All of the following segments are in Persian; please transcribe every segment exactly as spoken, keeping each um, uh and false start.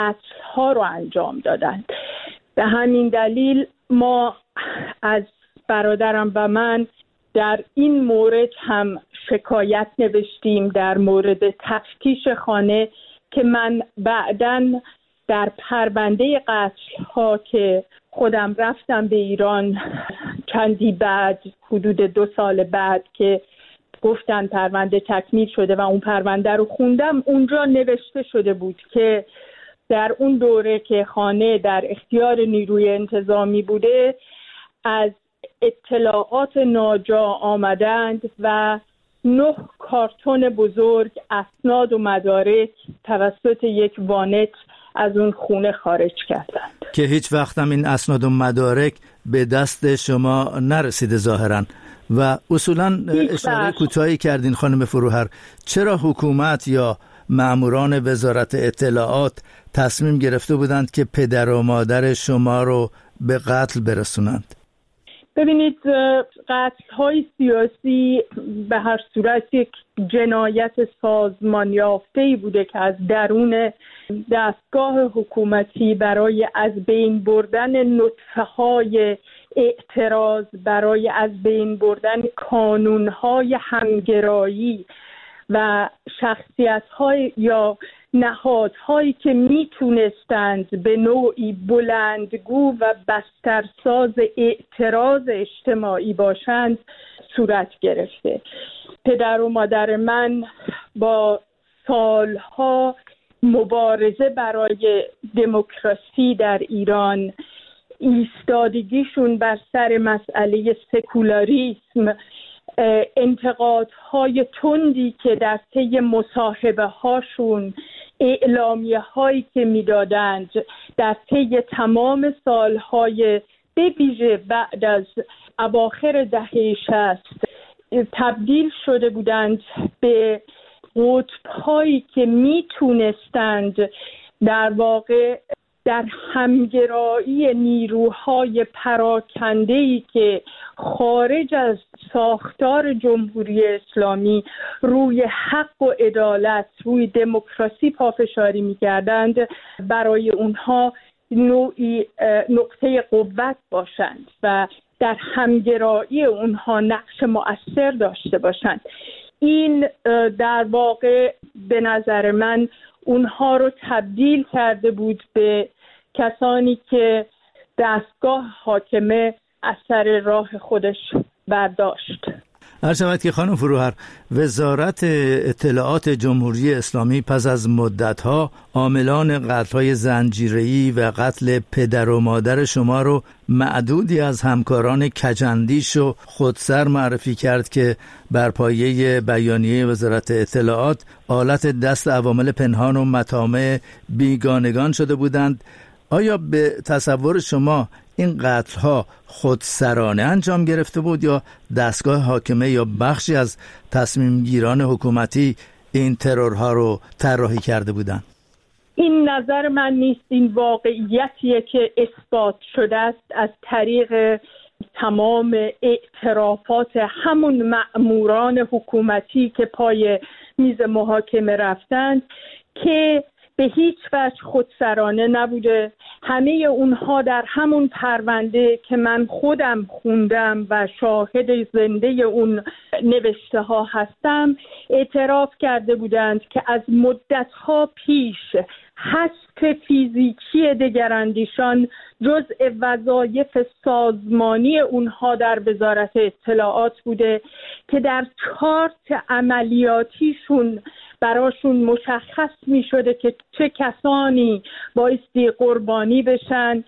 قتل‌ها رو انجام دادند. به همین دلیل ما از برادرم و من در این مورد هم شکایت نوشتیم در مورد تفتیش خانه که من بعداً در پرونده قتل‌ها که خودم رفتم به ایران چندی بعد، حدود دو سال بعد که گفتن پرونده تکمیل شده و اون پرونده رو خوندم، اونجا نوشته شده بود که در اون دوره که خانه در اختیار نیروی انتظامی بوده از اطلاعات ناجا آمدند و نه کارتون بزرگ اسناد و مدارک توسط یک وانت از اون خونه خارج کردند که هیچ وقت هم این اسناد و مدارک به دست شما نرسیده ظاهراً. و اصولاً اشاره کوتاهی کردین خانم فروهر، چرا حکومت یا ماموران وزارت اطلاعات تصمیم گرفته بودند که پدر و مادر شما رو به قتل برسونند؟ ببینید، قتل‌های سیاسی به هر صورت یک جنایت سازمان یافته‌ای بوده که از درون دستگاه حکومتی برای از بین بردن نطفه‌های اعتراض، برای از بین بردن کانون‌های همگرایی و شخصیت‌های یا نهادهایی که میتونستند به نوعی بلندگو و بسترساز اعتراض اجتماعی باشند صورت گرفته. پدر و مادر من با سالها مبارزه برای دموکراسی در ایران، ایستادگیشون بر سر مسئله سکولاریسم، انتقادهای تندی که در طی مصاحبه هاشون، اعلامیه هایی که میدادند در طی تمام سالهای به ویژه بعد از اواخر دهه شصت تبدیل شده بودند به قطب هایی که میتونستند در واقع در همگرایی نیروهای پراکنده‌ای که خارج از ساختار جمهوری اسلامی روی حق و عدالت، روی دموکراسی پافشاری می‌کردند، برای اونها نوعی نقطه قوت باشند و در همگرایی اونها نقش مؤثر داشته باشند. این در واقع به نظر من اونها رو تبدیل کرده بود به کسانی که دستگاه حاکمه از سر راه خودش برداشت. هر شود که خانم فروهر، وزارت اطلاعات جمهوری اسلامی پس از مدتها عاملان قتل‌های زنجیره‌ای و قتل پدر و مادر شما رو معدودی از همکاران کجندیش و خودسر معرفی کرد که بر پایه بیانیه وزارت اطلاعات آلت دست عوامل پنهان و مطامع بیگانگان شده بودند. آیا به تصور شما این قتل‌ها خودسرانه انجام گرفته بود یا دستگاه حاکمه یا بخشی از تصمیم گیران حکومتی این ترورها رو طراحی کرده بودند؟ این نظر من نیست، این واقعیتیه که اثبات شده است از طریق تمام اعترافات همون مأموران حکومتی که پای میز محاکمه رفتند که به هیچ وجه خودسرانه نبوده. همه اونها در همون پرونده که من خودم خوندم و شاهد زنده اون نوشته ها هستم اعتراف کرده بودند که از مدتها پیش حذف فیزیکی دگراندیشان جزء وظایف سازمانی اونها در وزارت اطلاعات بوده که در چارت عملیاتیشون براشون مشخص می شده که چه کسانی بایستی قربانی بشن.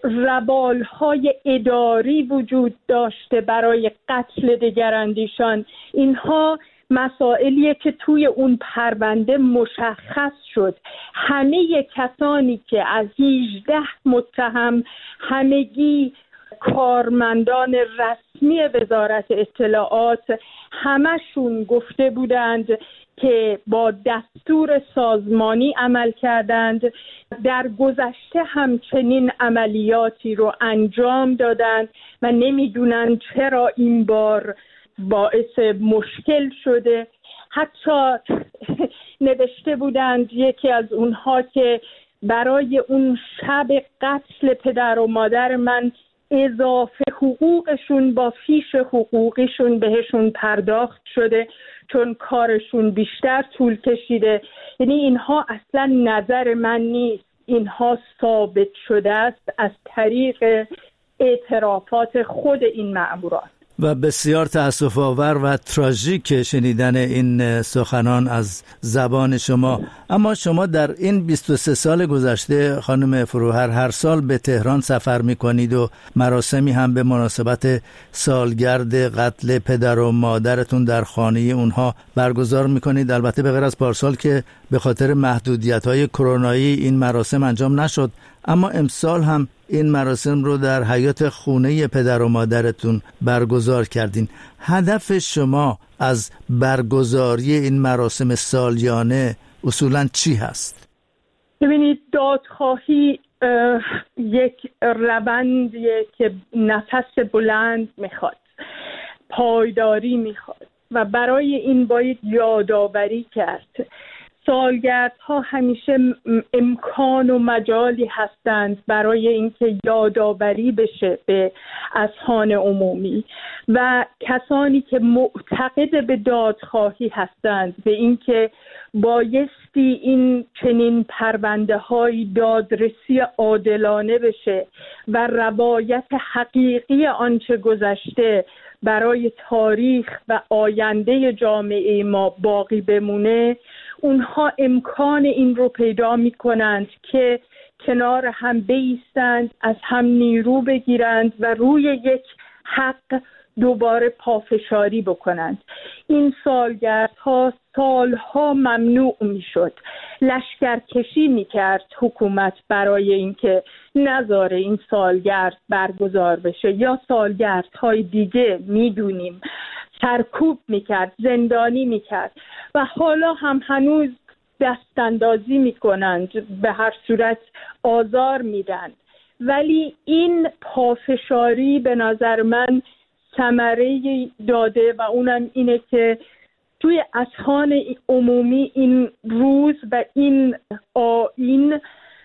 ربالهای اداری وجود داشته برای قتل دگراندیشان. اینها مسائلیه که توی اون پرونده مشخص شد. همه کسانی که از هجده متهم همگی کارمندان رسمی وزارت اطلاعات، همشون گفته بودند که با دستور سازمانی عمل کردند. در گذشته همچنین عملیاتی رو انجام دادند و نمیدونن چرا این بار باعث مشکل شده. حتی نوشته بودند یکی از اونها که برای اون شب قتل پدر و مادر من اضافه حقوقشون با فیش حقوقیشون بهشون پرداخت شده چون کارشون بیشتر طول کشیده. یعنی اینها اصلا نظر من نیست، اینها ثابت شده است از طریق اعترافات خود این مأموران. و بسیار تأسف آور و تراژیک شنیدن این سخنان از زبان شما. اما شما در این بیست و سه سال گذشته خانم فروهر هر سال به تهران سفر می‌کنید و مراسمی هم به مناسبت سالگرد قتل پدر و مادرتون در خانه اونها برگزار می‌کنید. البته به غیر از پارسال که به خاطر محدودیت‌های کرونایی این مراسم انجام نشد، اما امسال هم این مراسم رو در حیاط خونه پدر و مادرتون برگزار کردین. هدف شما از برگزاری این مراسم سالیانه اصولاً چی هست؟ ببینید، دادخواهی یک روندیه که نفس بلند میخواد، پایداری میخواد و برای این باید یادآوری کرد. سالگردها همیشه امکان و مجالی هستند برای اینکه یادآوری بشه به اذهان عمومی و کسانی که معتقد به دادخواهی هستند به اینکه بایستی این چنین پرونده های دادرسی عادلانه بشه و روایت حقیقی آنچه گذشته برای تاریخ و آینده جامعه ما باقی بمونه، اونها امکان این رو پیدا می کنند که کنار هم بایستند، از هم نیرو بگیرند و روی یک حق دوباره پافشاری بکنند. این سالگردها سالها ممنوع می شد، لشکرکشی می کرد حکومت برای اینکه نذاره این سالگرد برگزار بشه، یا سالگردهای دیگه می دونیم سرکوب می کرد، زندانی می کرد و حالا هم هنوز دستاندازی می کنند، به هر صورت آزار میدن. ولی این پافشاری به نظر من ثمره داده و اونم اینه که توی اذهان عمومی این روز و این آیین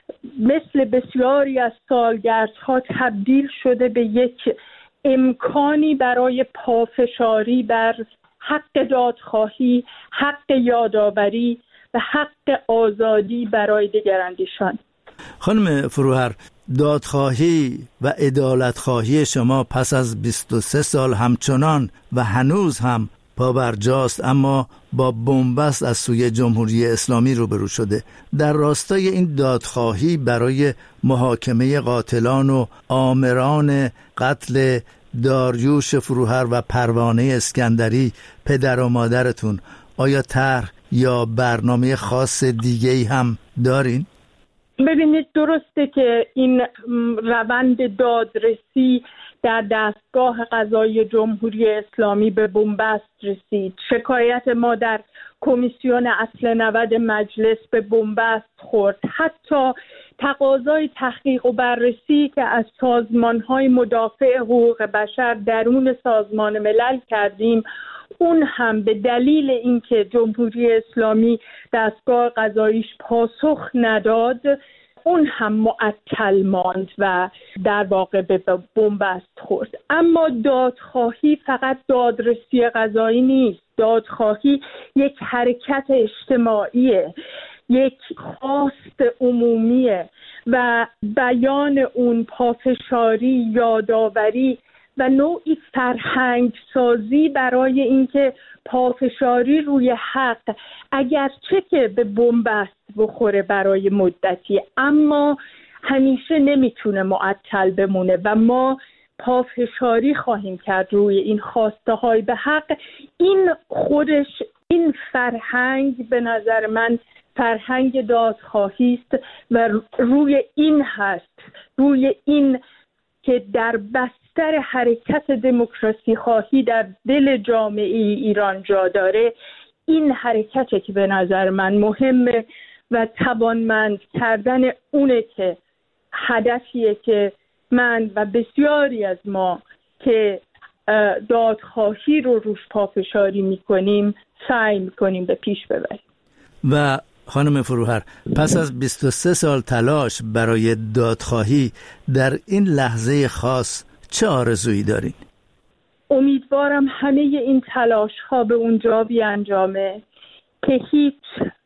مثل بسیاری از سالگردها تبدیل شده به یک امکانی برای پافشاری بر حق دادخواهی، حق یادآوری و حق آزادی برای دگراندیشان. خانم فروهر، دادخواهی و عدالتخواهی شما پس از بیست و سه سال همچنان و هنوز هم پابرجاست، اما با بنبست از سوی جمهوری اسلامی روبرو شده. در راستای این دادخواهی برای محاکمه قاتلان و آمران قتل داریوش فروهر و پروانه اسکندری پدر و مادرتون، آیا طرح یا برنامه خاص دیگه‌ای هم دارین؟ ببینید، درسته که این روند دادرسی در دستگاه قضایی جمهوری اسلامی به بنبست رسید. شکایت ما در کمیسیون اصل نود مجلس به بنبست خورد. حتی تقاضای تحقیق و بررسی که از سازمان‌های مدافع حقوق بشر درون سازمان ملل کردیم، اون هم به دلیل اینکه جمهوری اسلامی دستگاه قضاییش پاسخ نداد، اون هم معطل ماند و در واقع به بنبست خورد. اما دادخواهی فقط دادرسی قضایی نیست. دادخواهی یک حرکت اجتماعیه، یک خواست عمومیه و بیان اون پافشاری، یادآوری و نوعی فرهنگ سازی برای اینکه پافشاری روی حق اگرچه که به بنبست بخوره برای مدتی، اما همیشه نمیتونه معطل بمونه و ما پافشاری خواهیم کرد روی این خواسته های به حق. این خودش، این فرهنگ به نظر من فرهنگ دادخواهی است و روی این هست، روی این که در بستر حرکت دموکراسی خواهی در دل جامعه ایران جا داره، این حرکته که به نظر من مهمه و توانمند کردن اونه که هدفیه که من و بسیاری از ما که دادخواهی رو روش پافشاری میکنیم سعی میکنیم به پیش ببریم. و خانم فروهر، پس از بیست و سه سال تلاش برای دادخواهی در این لحظه خاص چه آرزویی دارین؟ امیدوارم همه این تلاش ها به اونجا بیانجامه که هیچ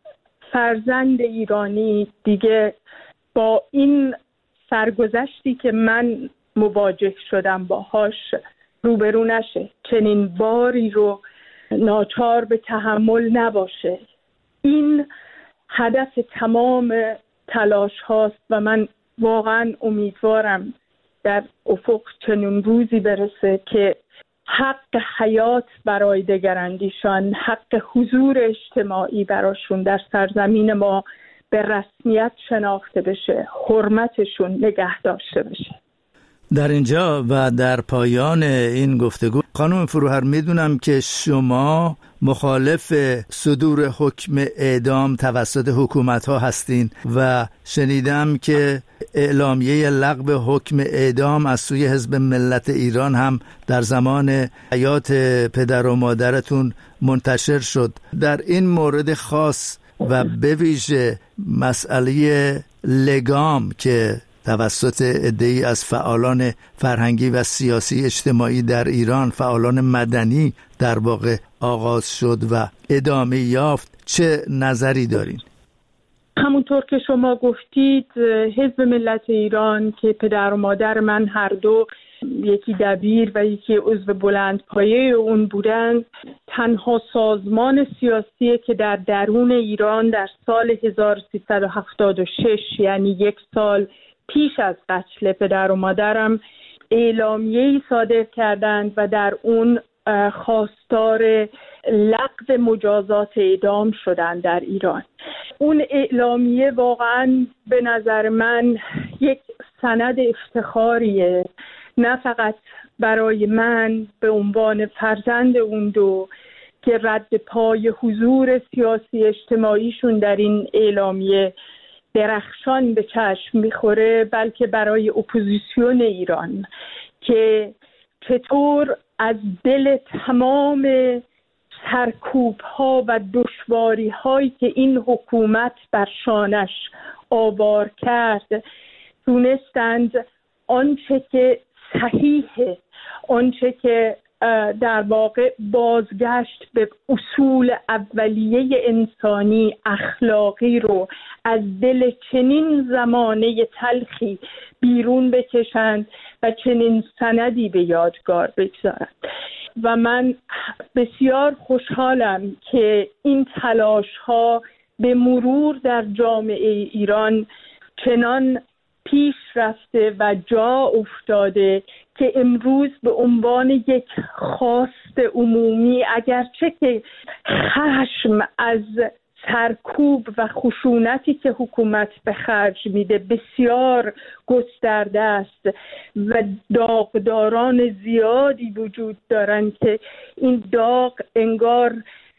فرزند ایرانی دیگه با این سرگذشتی که من مواجه شدم باهاش روبرو نشه، چنین باری رو ناچار به تحمل نباشه. این هدف تمام تلاش هاست و من واقعا امیدوارم در افق چنین روزی برسه که حق حیات برای دگراندیشان، حق حضور اجتماعی براشون در سرزمین ما به رسمیت شناخته بشه، حرمتشون نگه داشته بشه. در اینجا و در پایان این گفتگو خانم فروهر، میدونم که شما مخالف صدور حکم اعدام توسط حکومت ها هستین و شنیدم که اعلامیه لغو حکم اعدام از سوی حزب ملت ایران هم در زمان حیات پدر و مادرتون منتشر شد. در این مورد خاص و به ویژه مسئله لگام که توسط عده‌ای از فعالان فرهنگی و سیاسی اجتماعی در ایران، فعالان مدنی در واقع آغاز شد و ادامه یافت، چه نظری دارین؟ همونطور که شما گفتید، حزب ملت ایران که پدر و مادر من هر دو یکی دبیر و یکی عضو بلند پایه اون بودند، تنها سازمان سیاسی که در درون ایران در سال هزار و سیصد و هفتاد و شش، یعنی یک سال پیش از قتل پدر و مادرم، اعلامیه‌ای صادر کردند و در اون خواستار لغو مجازات اعدام شدند در ایران. اون اعلامیه واقعاً به نظر من یک سند افتخاریه، نه فقط برای من به عنوان فرزند اون دو که رد پای حضور سیاسی اجتماعیشون در این اعلامیه درخشان به چشم میخوره، بلکه برای اپوزیسیون ایران که چطور از دل تمام سرکوب ها و دشواری هایی که این حکومت بر شانش آوار کرد تونستند آنچه که صحیحه، آنچه که در واقع بازگشت به اصول اولیه انسانی اخلاقی رو از دل چنین زمانه تلخی بیرون بکشند و چنین سندی به یادگار بگذارند. و من بسیار خوشحالم که این تلاش ها به مرور در جامعه ایران چنان پیش رفته و جا افتاده که امروز به عنوان یک خواست عمومی، اگرچه که خشم از سرکوب و خشونتی که حکومت به خرج میده بسیار گسترده است و داغداران زیادی وجود دارن که این داغ انگار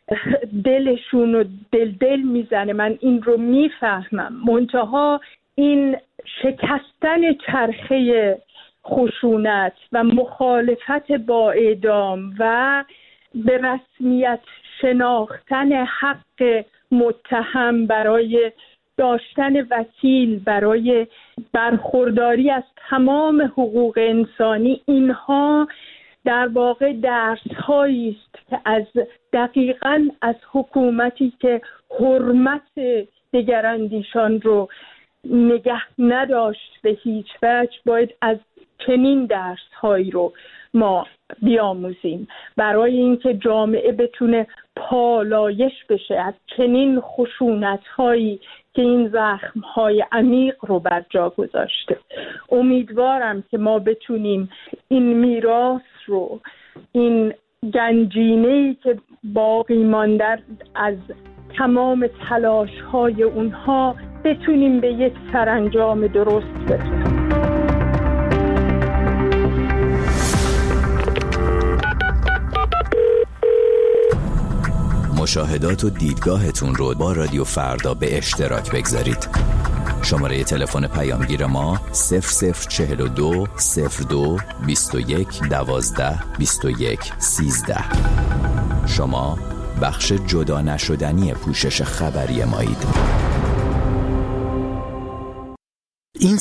دلشون رو دل دل میزنه، من این رو میفهمم، منتها این شکستن چرخه خشونت و مخالفت با اعدام و به رسمیت شناختن حق متهم برای داشتن وکیل، برای برخورداری از تمام حقوق انسانی، اینها در واقع درس هایی است که از دقیقاً از حکومتی که حرمت دگراندیشان رو نگه نداشت به هیچ وجه باید از چنین درس هایی رو ما بیاموزیم برای اینکه جامعه بتونه پالایش بشه از چنین خشونت هایی که این زخم های عمیق رو بر جا گذاشته. امیدوارم که ما بتونیم این میراث رو، این گنجینه‌ای که باقی مانده از تمام تلاش های اونها، بتونیم به یک سرانجام درست برسیم. مشاهدات و دیدگاهتون رو با رادیو فردا به اشتراک بگذارید. شماره تلفن پیامگیر ما صفر صفر چهل و دو صفر دو بیست و یک دوازده بیست و یک سیزده. شما بخش جدا نشدنی پوشش خبری مایید.